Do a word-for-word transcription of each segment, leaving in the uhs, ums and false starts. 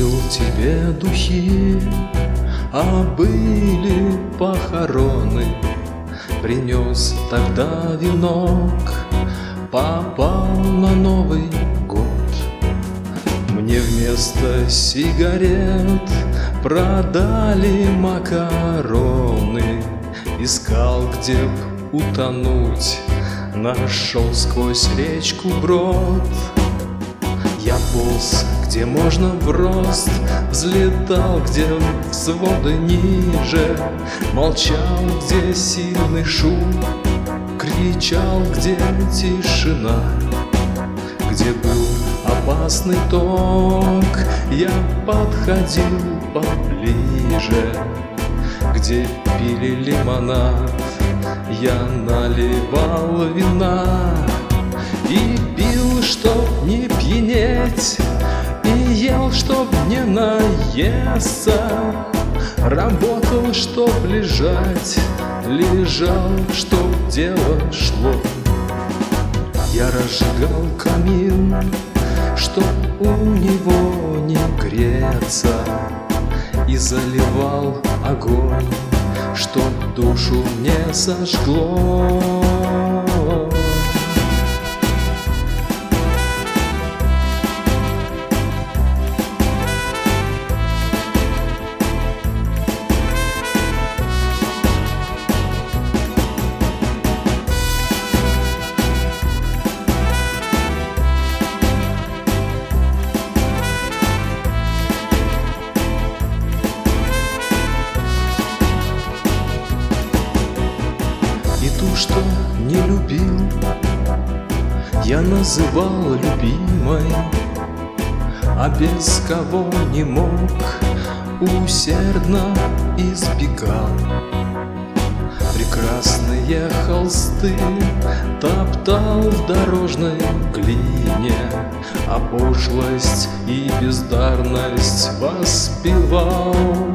Купил тебе духи, а были похороны. Принес тогда венок, попал на Новый год. Мне вместо сигарет продали макароны. Искал, где б утонуть, нашел сквозь речку брод. Я полз, где можно в рост, взлетал, где своды ниже, молчал, где сильный шум, кричал, где тишина. Где был опасный ток, я подходил поближе. Где пили лимонад, я наливал вина. И пил, чтоб не пьянеть, и ел, чтоб не наесться. Работал, чтоб лежать, лежал, чтоб дело шло. Я разжигал камин, чтоб у него не греться, и заливал огонь, чтоб душу не сожгло. Ту, что не любил, я называл любимой, а без кого не мог, усердно избегал. Прекрасные холсты топтал в дорожной глине, а пошлость и бездарность воспевал.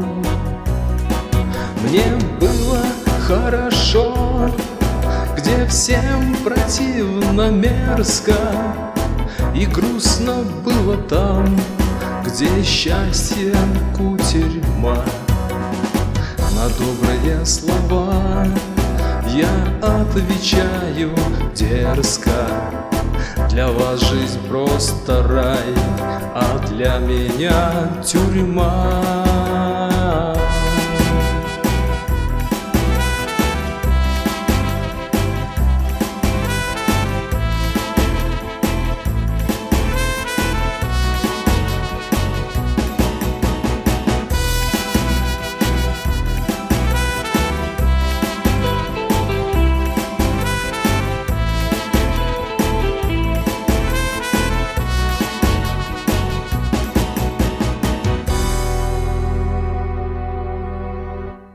Мне было хорошо, где всем противно, мерзко, и грустно было там, где счастье кутерьма. На добрые слова я отвечаю дерзко: для вас жизнь просто рай, а для меня тюрьма.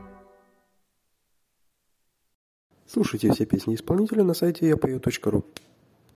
Слушайте все песни исполнителя на сайте я пою точка ру.